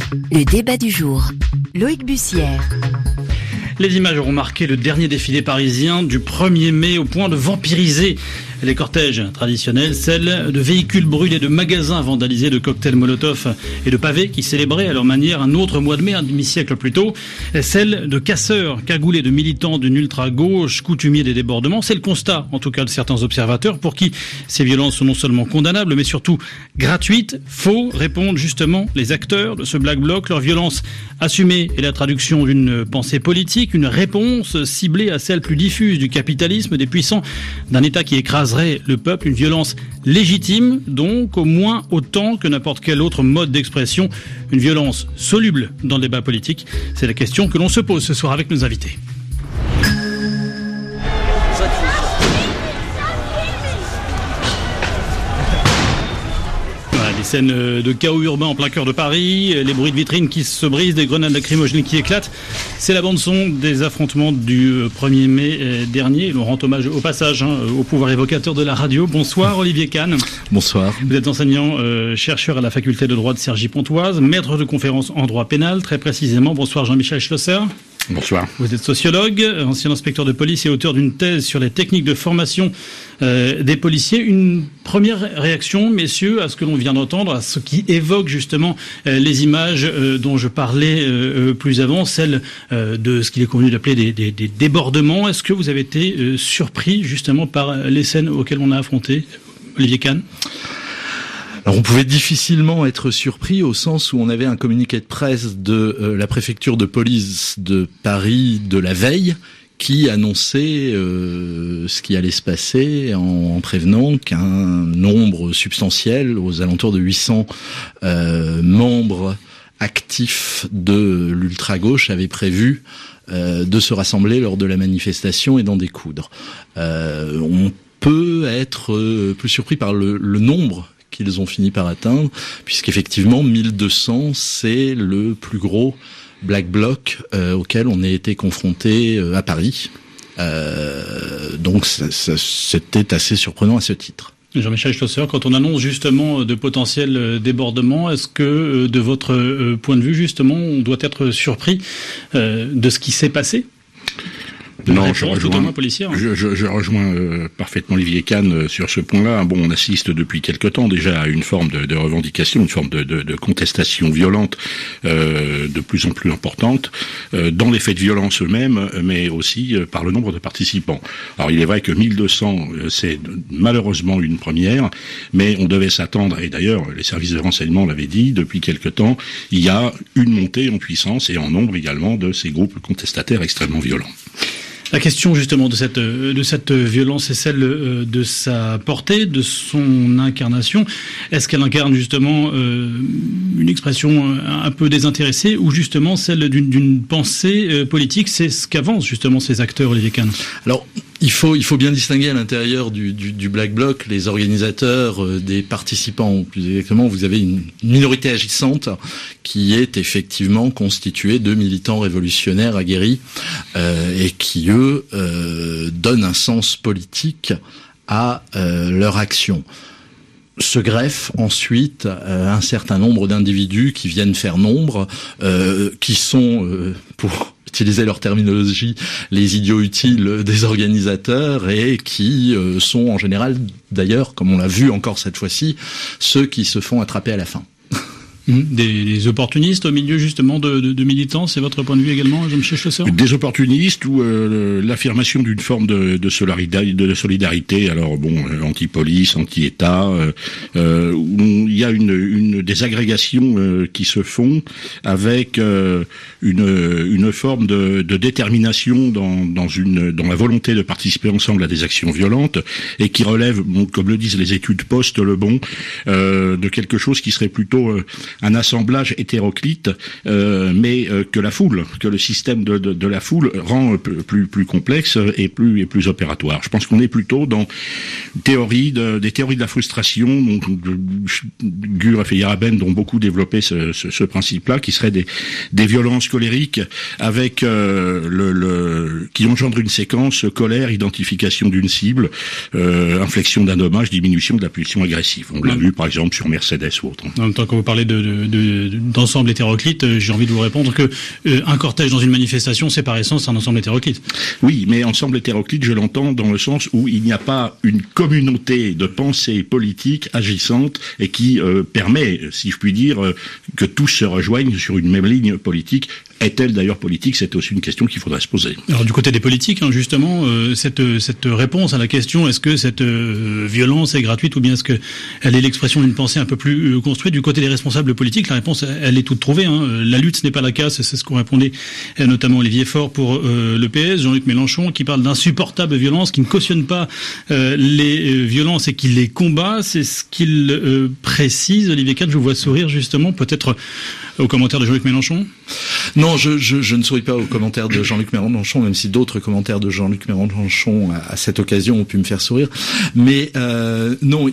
Le débat du jour. Loïc Bussière. Les images auront marqué le dernier défilé parisien du 1er mai au point de vampiriser les cortèges traditionnels, celles de véhicules brûlés, de magasins vandalisés, de cocktails Molotov et de pavés qui célébraient à leur manière un autre mois de mai, un demi-siècle plus tôt, celles de casseurs, cagoulés, de militants d'une ultra-gauche, coutumiers des débordements. C'est le constat, en tout cas, de certains observateurs pour qui ces violences sont non seulement condamnables, mais surtout gratuites. Faux, répondent justement les acteurs de ce Black Bloc. Leur violence assumée est la traduction d'une pensée politique, une réponse ciblée à celle plus diffuse du capitalisme, des puissants, d'un État qui écraserait le peuple, une violence légitime, donc au moins autant que n'importe quel autre mode d'expression, une violence soluble dans le débat politique. C'est la question que l'on se pose ce soir avec nos invités. Des scènes de chaos urbain en plein cœur de Paris, les bruits de vitrines qui se brisent, des grenades lacrymogènes qui éclatent. C'est la bande-son des affrontements du 1er mai dernier. L'on rend hommage au passage au pouvoir évocateur de la radio. Bonsoir Olivier Kahn. Bonsoir. Vous êtes enseignant, chercheur à la faculté de droit de Cergy-Pontoise, maître de conférences en droit pénal, très précisément. Bonsoir Jean-Michel Schlosser. Bonsoir. Vous êtes sociologue, ancien inspecteur de police et auteur d'une thèse sur les techniques de formation des policiers. Une première réaction, messieurs, à ce que l'on vient d'entendre, à ce qui évoque justement les images dont je parlais plus avant, celles de ce qu'il est convenu d'appeler des débordements. Est-ce que vous avez été surpris justement par les scènes auxquelles on a affronté, Olivier Kahn ? Alors on pouvait difficilement être surpris au sens où on avait un communiqué de presse de la préfecture de police de Paris de la veille qui annonçait ce qui allait se passer en prévenant qu'un nombre substantiel, aux alentours de 800 membres actifs de l'ultra-gauche avait prévu de se rassembler lors de la manifestation et d'en découdre. On peut être plus surpris par le nombre qu'ils ont fini par atteindre, puisqu'effectivement 1200 c'est le plus gros Black Bloc auquel on a été confronté à Paris. Donc c'était assez surprenant à ce titre. Jean-Michel Schlosser, quand on annonce justement de potentiels débordements, est-ce que de votre point de vue justement on doit être surpris de ce qui s'est passé ? Non, je rejoins parfaitement Olivier Kahn sur ce point-là. Bon, on assiste depuis quelque temps déjà à une forme de revendication, une forme de contestation violente de plus en plus importante dans les faits de violence eux-mêmes, mais aussi par le nombre de participants. Alors, il est vrai que 1200, c'est malheureusement une première, mais on devait s'attendre, et d'ailleurs, les services de renseignement l'avaient dit, depuis quelque temps, il y a une montée en puissance et en nombre également de ces groupes contestataires extrêmement violents. La question justement de cette violence est celle de sa portée, de son incarnation. Est-ce qu'elle incarne justement une expression un peu désintéressée ou justement celle d'une pensée politique ? C'est ce qu'avancent justement ces acteurs, Olivier Kahn. Alors, il faut bien distinguer à l'intérieur du Black Bloc les organisateurs des participants. Plus exactement, vous avez une minorité agissante qui est effectivement constituée de militants révolutionnaires aguerris et qui, eux, donnent un sens politique à leur action. Se greffe ensuite un certain nombre d'individus qui viennent faire nombre, qui sont, pour utiliser leur terminologie, les idiots utiles des organisateurs et qui sont en général, d'ailleurs, comme on l'a vu encore cette fois-ci, ceux qui se font attraper à la fin. Des opportunistes au milieu justement de militants, c'est votre point de vue également, Jean-Michel Schlosser ? Des opportunistes ou l'affirmation d'une forme de solidarité, alors bon, anti-police, anti-État, où il y a une des agrégations qui se font avec une forme de détermination dans la volonté de participer ensemble à des actions violentes et qui relève, bon, comme le disent les études post-Lebon, de quelque chose qui serait plutôt un assemblage hétéroclite, mais que la foule, que le système de la foule rend plus complexe et plus opératoire. Je pense qu'on est plutôt dans des théories de la frustration, donc Gur et Feyerabend ont beaucoup développé ce principe-là, qui serait des violences colériques avec qui engendrent une séquence colère, identification d'une cible, inflexion d'un dommage, diminution de la pulsion agressive. On l'a vu par exemple sur Mercedes ou autre. En même temps, quand vous parlez de d'ensemble hétéroclite, j'ai envie de vous répondre que un cortège dans une manifestation, c'est par essence un ensemble hétéroclite. Oui, mais ensemble hétéroclite, je l'entends dans le sens où il n'y a pas une communauté de pensée politique agissante et qui permet, si je puis dire, que tous se rejoignent sur une même ligne politique. Est-elle d'ailleurs politique? C'est aussi une question qu'il faudrait se poser. Alors du côté des politiques, justement, cette réponse à la question, est-ce que cette violence est gratuite ou bien est-ce que elle est l'expression d'une pensée un peu plus construite? Du côté des responsables politiques, la réponse, elle est toute trouvée. La lutte, ce n'est pas la casse, c'est ce qu'on répondait notamment Olivier Faure pour le PS, Jean-Luc Mélenchon, qui parle d'insupportable violence, qui ne cautionne pas les violences et qui les combat. C'est ce qu'il précise. Olivier Kahn, je vous vois sourire justement, peut-être aux commentaires de Jean-Luc Mélenchon. Non, je ne souris pas aux commentaires de Jean-Luc Mélenchon, même si d'autres commentaires de Jean-Luc Mélenchon à cette occasion ont pu me faire sourire. Mais non,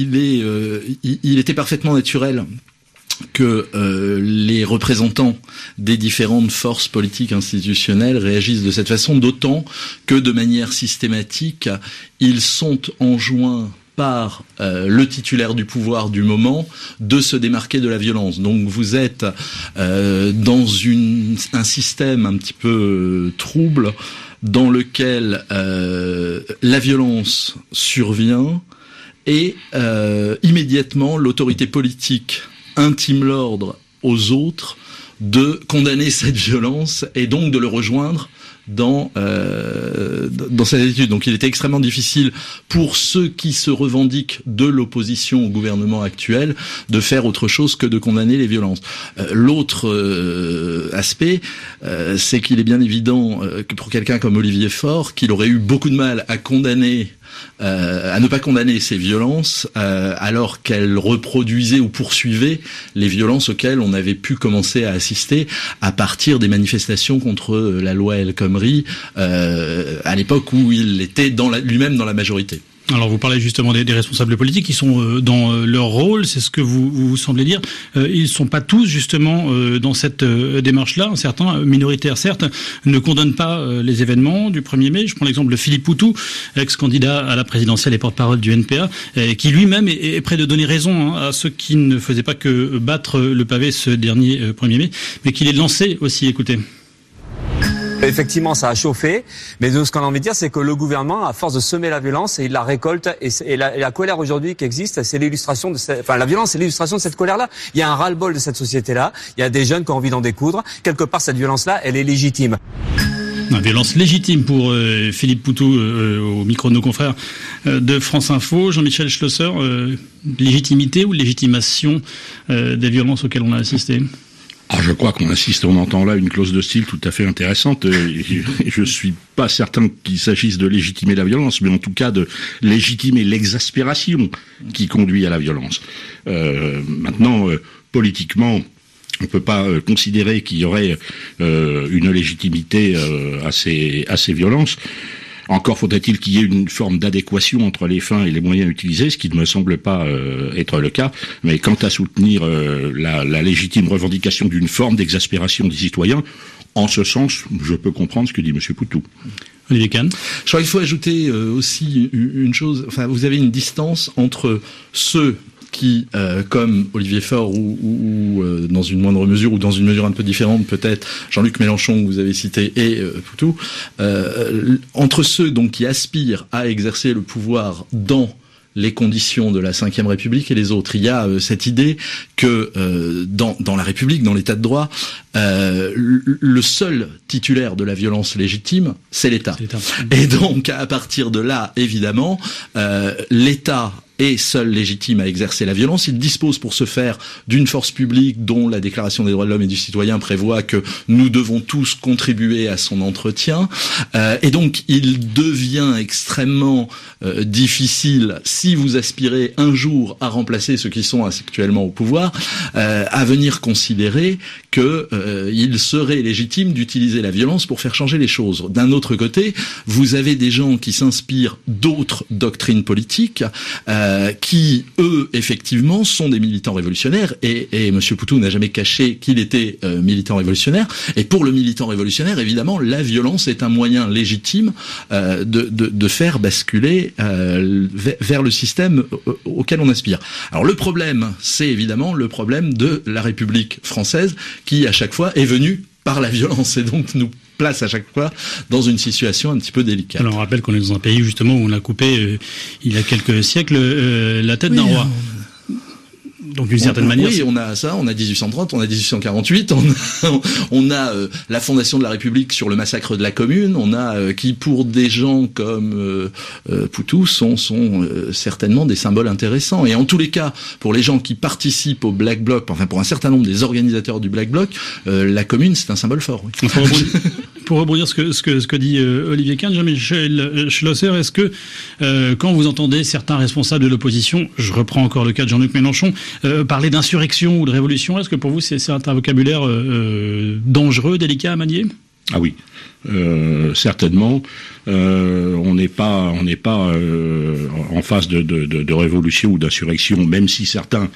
il était parfaitement naturel que les représentants des différentes forces politiques institutionnelles réagissent de cette façon, d'autant que de manière systématique, ils sont enjoints par le titulaire du pouvoir du moment de se démarquer de la violence. Donc vous êtes dans un système un petit peu trouble dans lequel la violence survient et immédiatement l'autorité politique intime l'ordre aux autres de condamner cette violence et donc de le rejoindre dans cette attitude. Donc il était extrêmement difficile pour ceux qui se revendiquent de l'opposition au gouvernement actuel de faire autre chose que de condamner les violences. L'autre aspect, c'est qu'il est bien évident que pour quelqu'un comme Olivier Faure, qu'il aurait eu beaucoup de mal à condamner à ne pas condamner ces violences alors qu'elles reproduisaient ou poursuivaient les violences auxquelles on avait pu commencer à assister à partir des manifestations contre la loi El Khomri à l'époque où il était lui-même dans la majorité. Alors vous parlez justement des responsables politiques qui sont dans leur rôle, c'est ce que vous semblez dire. Ils sont pas tous justement dans cette démarche-là. Certains, minoritaires certes, ne condamnent pas les événements du 1er mai. Je prends l'exemple de Philippe Poutou, ex-candidat à la présidentielle et porte-parole du NPA, qui lui-même est prêt de donner raison à ceux qui ne faisaient pas que battre le pavé ce dernier 1er mai, mais qu'il est lancé aussi. Écoutez. Effectivement, ça a chauffé, mais ce qu'on a envie de dire, c'est que le gouvernement, à force de semer la violence, et il la récolte, et la colère aujourd'hui qui existe, c'est l'illustration de la violence, c'est l'illustration de cette colère-là. Il y a un ras-le-bol de cette société-là, il y a des jeunes qui ont envie d'en découdre. Quelque part, cette violence-là, elle est légitime. Une violence légitime pour Philippe Poutou au micro de nos confrères de France Info. Jean-Michel Schlosser, légitimité ou légitimation des violences auxquelles on a assisté? Je crois qu'on assiste, on entend là une clause de style tout à fait intéressante. Je suis pas certain qu'il s'agisse de légitimer la violence, mais en tout cas de légitimer l'exaspération qui conduit à la violence. Maintenant, politiquement, on peut pas considérer qu'il y aurait une légitimité à ces violences. Encore faudrait-il qu'il y ait une forme d'adéquation entre les fins et les moyens utilisés, ce qui ne me semble pas être le cas. Mais quant à soutenir la légitime revendication d'une forme d'exaspération des citoyens, en ce sens, je peux comprendre ce que dit M. Poutou. Olivier Kahn. Je crois qu'il faut ajouter aussi une chose. Enfin, vous avez une distance entre ceux qui, comme Olivier Faure ou dans une moindre mesure ou dans une mesure un peu différente peut-être, Jean-Luc Mélenchon que vous avez cité et Poutou, entre ceux donc qui aspirent à exercer le pouvoir dans les conditions de la Ve République et les autres. Il y a cette idée que dans la République, dans l'État de droit, le seul titulaire de la violence légitime, c'est l'État. Et donc, à partir de là, évidemment, l'État est seul légitime à exercer la violence. Il dispose pour ce faire d'une force publique dont la Déclaration des droits de l'homme et du citoyen prévoit que nous devons tous contribuer à son entretien. Et donc, il devient extrêmement difficile, si vous aspirez un jour à remplacer ceux qui sont actuellement au pouvoir, à venir considérer que il serait légitime d'utiliser la violence pour faire changer les choses. D'un autre côté, vous avez des gens qui s'inspirent d'autres doctrines politiques, qui, eux, effectivement, sont des militants révolutionnaires, et Monsieur Poutou n'a jamais caché qu'il était militant révolutionnaire, et pour le militant révolutionnaire, évidemment, la violence est un moyen légitime de faire basculer vers le système auquel on aspire. Alors le problème, c'est évidemment le problème de la République française, qui à chaque fois est venue par la violence, et donc nous place à chaque fois dans une situation un petit peu délicate. Alors on rappelle qu'on est dans un pays justement où on a coupé il y a quelques siècles la tête d'un roi. Donc d'une certaine manière. Oui, on a ça, on a 1830, on a 1848, on a la fondation de la République sur le massacre de la Commune, on a qui pour des gens comme Poutou sont certainement des symboles intéressants. Et en tous les cas, pour les gens qui participent au Black Bloc, enfin pour un certain nombre des organisateurs du Black Bloc, la Commune c'est un symbole fort. Oui. Pour rebondir ce que dit Olivier Kahn, Jean-Michel Schlosser, est-ce que quand vous entendez certains responsables de l'opposition, je reprends encore le cas de Jean-Luc Mélenchon, parler d'insurrection ou de révolution, est-ce que pour vous c'est un vocabulaire dangereux, délicat à manier ? Ah oui, certainement. On n'est pas en phase de révolution ou d'insurrection, même si certains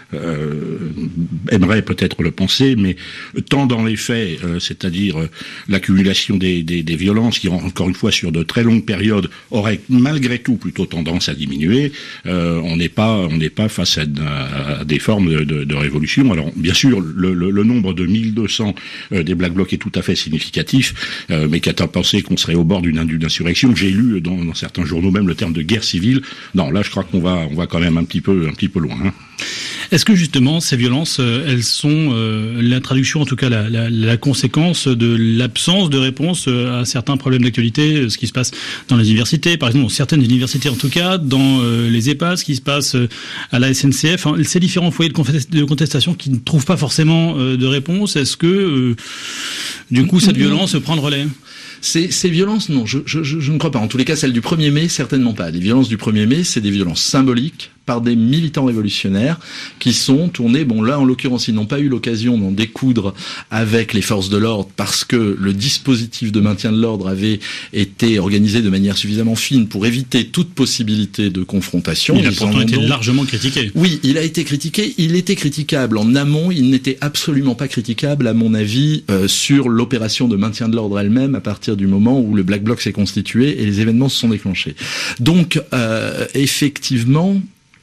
aimerait peut-être le penser, mais tant dans les faits, c'est-à-dire l'accumulation des violences qui, encore une fois, sur de très longues périodes, auraient malgré tout plutôt tendance à diminuer, on n'est pas face à des formes de révolution. Alors, bien sûr, le nombre de 1200 des Black Blocs est tout à fait significatif, mais qu'à penser qu'on serait au bord d'une insurrection, j'ai lu dans certains journaux même le terme de guerre civile. Non, là, je crois qu'on va quand même un petit peu loin. Hein. Est-ce que justement ces violences, elles sont la traduction, en tout cas la conséquence de l'absence de réponse à certains problèmes d'actualité, ce qui se passe dans les universités, par exemple dans certaines universités en tout cas, dans les EHPAD, ce qui se passe à la SNCF, hein, ces différents foyers de contestation qui ne trouvent pas forcément de réponse, est-ce que du coup cette violence prend le relais ? Ces violences, non, je ne crois pas. En tous les cas, celles du 1er mai, certainement pas. Les violences du 1er mai, c'est des violences symboliques par des militants révolutionnaires qui sont tournés, bon là en l'occurrence ils n'ont pas eu l'occasion d'en découdre avec les forces de l'ordre parce que le dispositif de maintien de l'ordre avait été organisé de manière suffisamment fine pour éviter toute possibilité de confrontation. Il a pourtant été largement critiqué. Oui, il a été critiqué, il était critiquable en amont, il n'était absolument pas critiquable à mon avis sur l'opération de maintien de l'ordre elle-même à partir du moment où le Black Bloc s'est constitué et les événements se sont déclenchés. Donc effectivement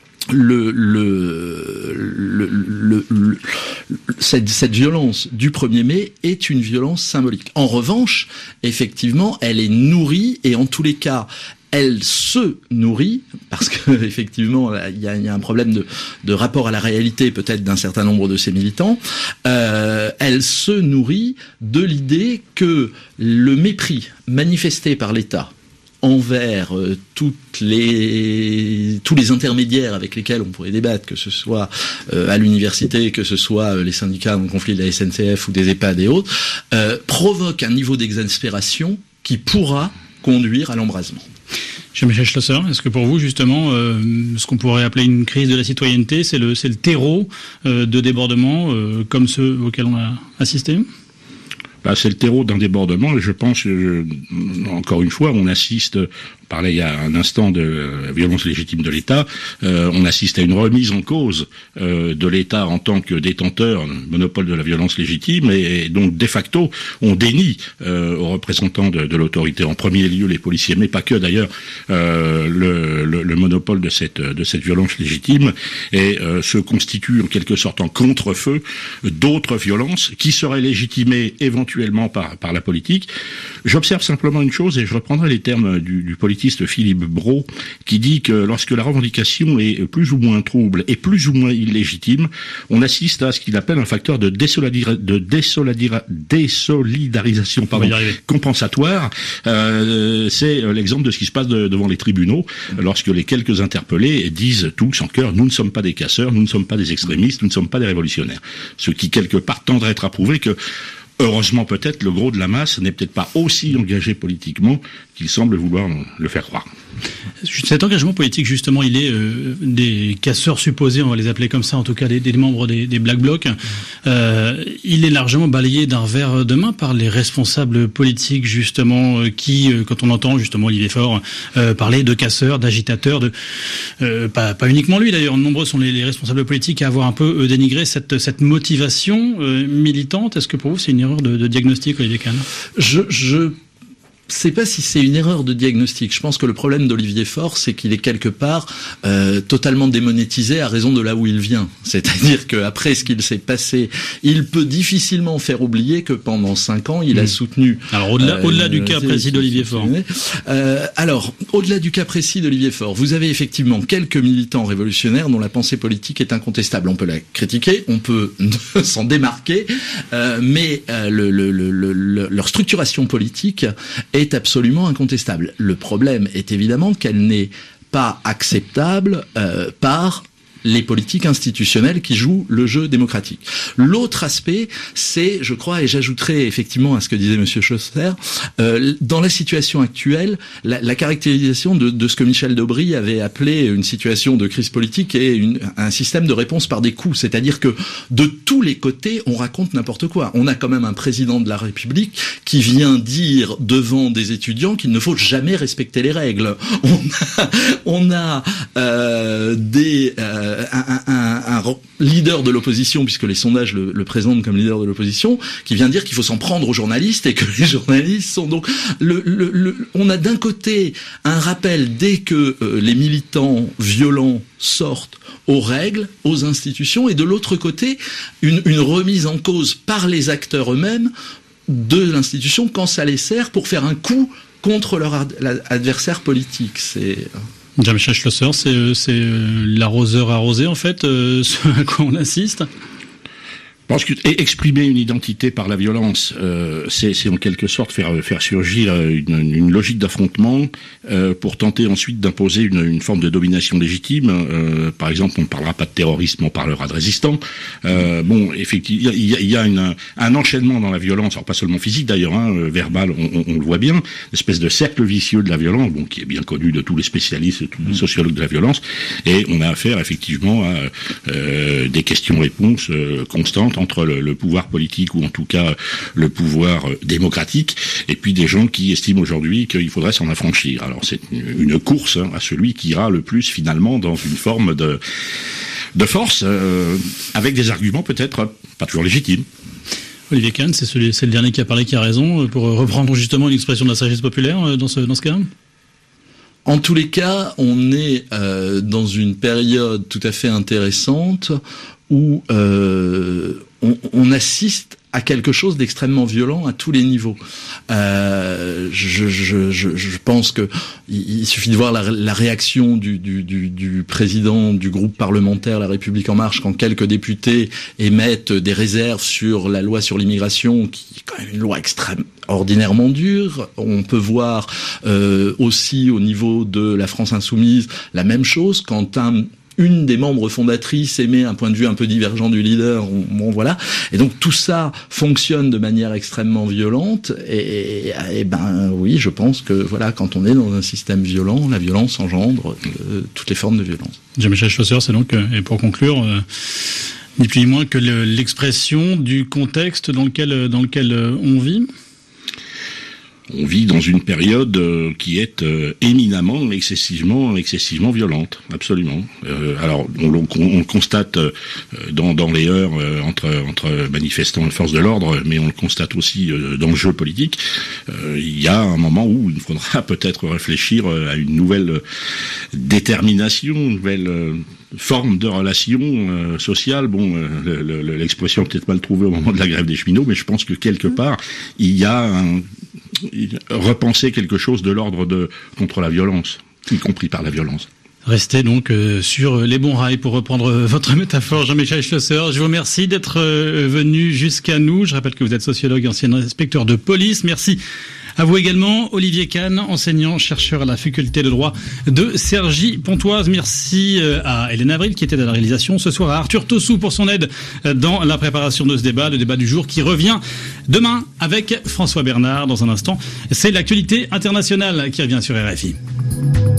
cette violence du 1er mai est une violence symbolique. En revanche, effectivement, elle est nourrie et en tous les cas, elle se nourrit, parce que effectivement, il y a un problème de rapport à la réalité peut-être d'un certain nombre de ces militants. Elle se nourrit de l'idée que le mépris manifesté par l'État envers tous les intermédiaires avec lesquels on pourrait débattre, que ce soit à l'université, que ce soit les syndicats en conflit de la SNCF ou des EHPAD et autres, provoque un niveau d'exaspération qui pourra conduire à l'embrasement. Jean-Michel Schlosser, est-ce que pour vous, justement, ce qu'on pourrait appeler une crise de la citoyenneté, c'est le terreau de débordements comme ceux auxquels on a assisté ? C'est le terreau d'un débordement et je pense, encore une fois, on assiste, on parlait il y a un instant de violence légitime de l'État, on assiste à une remise en cause de l'État en tant que détenteur, monopole de la violence légitime et donc de facto, on dénie aux représentants de l'autorité, en premier lieu les policiers, mais pas que d'ailleurs, le monopole de cette violence légitime et se constitue en quelque sorte en contre-feu d'autres violences qui seraient légitimées éventuellement par la politique. J'observe simplement une chose, et je reprendrai les termes du politiste Philippe Brault, qui dit que lorsque la revendication est plus ou moins trouble et plus ou moins illégitime, on assiste à ce qu'il appelle un facteur de désolidarisation compensatoire. C'est l'exemple de ce qui se passe devant les tribunaux, lorsque les quelques interpellés disent tous en chœur « Nous ne sommes pas des casseurs, nous ne sommes pas des extrémistes, nous ne sommes pas des révolutionnaires ». Ce qui, quelque part, tendrait à prouver que heureusement peut-être, le gros de la masse n'est peut-être pas aussi engagé politiquement qu'il semble vouloir le faire croire. Cet engagement politique, justement, il est des casseurs supposés, on va les appeler comme ça, en tout cas des membres des Black Blocs, il est largement balayé d'un revers de main par les responsables politiques, justement, qui, quand on entend justement Olivier Faure parler de casseurs, d'agitateurs, pas uniquement lui d'ailleurs, nombreux sont les responsables politiques à avoir un peu dénigré cette motivation militante. Est-ce que pour vous c'est une erreur de diagnostic, Olivier Kahn ? Je sais pas si c'est une erreur de diagnostic. Je pense que le problème d'Olivier Faure, c'est qu'il est quelque part totalement démonétisé à raison de là où il vient. C'est-à-dire qu'après ce qu'il s'est passé, il peut difficilement faire oublier que pendant 5 ans, il a soutenu... Alors au-delà du cas précis d'Olivier Faure. Alors, au-delà du cas précis d'Olivier Faure, vous avez effectivement quelques militants révolutionnaires dont la pensée politique est incontestable. On peut la critiquer, on peut s'en démarquer, mais leur structuration politique est absolument incontestable. Le problème est évidemment qu'elle n'est pas acceptable par les politiques institutionnelles qui jouent le jeu démocratique. L'autre aspect, c'est, je crois, et j'ajouterai effectivement à ce que disait Monsieur Chausser, dans la situation actuelle, la caractérisation de ce que Michel Debré avait appelé une situation de crise politique et un système de réponse par des coups. C'est-à-dire que de tous les côtés, on raconte n'importe quoi. On a quand même un président de la République qui vient dire devant des étudiants qu'il ne faut jamais respecter les règles. On a un leader de l'opposition, puisque les sondages le présentent comme leader de l'opposition, qui vient dire qu'il faut s'en prendre aux journalistes et que les journalistes sont donc... on a d'un côté un rappel dès que les militants violents sortent aux règles, aux institutions, et de l'autre côté une remise en cause par les acteurs eux-mêmes de l'institution quand ça les sert pour faire un coup contre leur adversaire politique. C'est... Jean-Michel Schlosser, c'est l'arroseur arrosé, en fait, ce à quoi on assiste. Je pense que exprimer une identité par la violence, c'est en quelque sorte faire surgir une logique d'affrontement pour tenter ensuite d'imposer une forme de domination légitime. Par exemple, on ne parlera pas de terrorisme, on parlera de résistants. Effectivement, il y a un enchaînement dans la violence, alors pas seulement physique d'ailleurs, verbal, on le voit bien, une espèce de cercle vicieux de la violence, qui est bien connu de tous les spécialistes, tous les sociologues de la violence, et on a affaire effectivement à des questions-réponses constantes entre le pouvoir politique ou en tout cas le pouvoir démocratique et puis des gens qui estiment aujourd'hui qu'il faudrait s'en affranchir. Alors c'est une course à celui qui ira le plus finalement dans une forme de force avec des arguments peut-être pas toujours légitimes. Olivier Kahn, c'est le dernier qui a parlé qui a raison, pour reprendre justement une expression de la sagesse populaire dans ce cas. En tous les cas, on est dans une période tout à fait intéressante où on assiste à quelque chose d'extrêmement violent à tous les niveaux. Je pense que il suffit de voir la réaction du président du groupe parlementaire La République En Marche quand quelques députés émettent des réserves sur la loi sur l'immigration, qui est quand même une loi extraordinairement dure. On peut voir aussi au niveau de la France Insoumise la même chose quand une des membres fondatrices émet un point de vue un peu divergent du leader, voilà. Et donc tout ça fonctionne de manière extrêmement violente. Et oui, je pense que voilà, quand on est dans un système violent, la violence engendre toutes les formes de violence. Jean-Michel Schlosser, c'est donc, et pour conclure, ni plus ni moins que l'expression du contexte dans lequel on vit. On vit dans une période qui est éminemment, excessivement violente, absolument. Alors, on le constate dans les heurts entre manifestants et forces de l'ordre, mais on le constate aussi dans le jeu politique. Il y a un moment où il faudra peut-être réfléchir à une nouvelle détermination, une nouvelle forme de relation sociale. L'expression peut-être mal trouvée au moment de la grève des cheminots, mais je pense que quelque part, il y a repenser quelque chose de l'ordre de contre la violence, y compris par la violence. Restez donc sur les bons rails, pour reprendre votre métaphore, Jean-Michel Schlosser. Je vous remercie d'être venu jusqu'à nous. Je rappelle que vous êtes sociologue et ancien inspecteur de police. Merci À vous également, Olivier Kahn, enseignant-chercheur à la faculté de droit de Cergy-Pontoise. Merci à Hélène Avril qui était à la réalisation ce soir, à Arthur Tossou pour son aide dans la préparation de ce débat, le débat du jour qui revient demain avec François Bernard. Dans un instant, c'est l'actualité internationale qui revient sur RFI.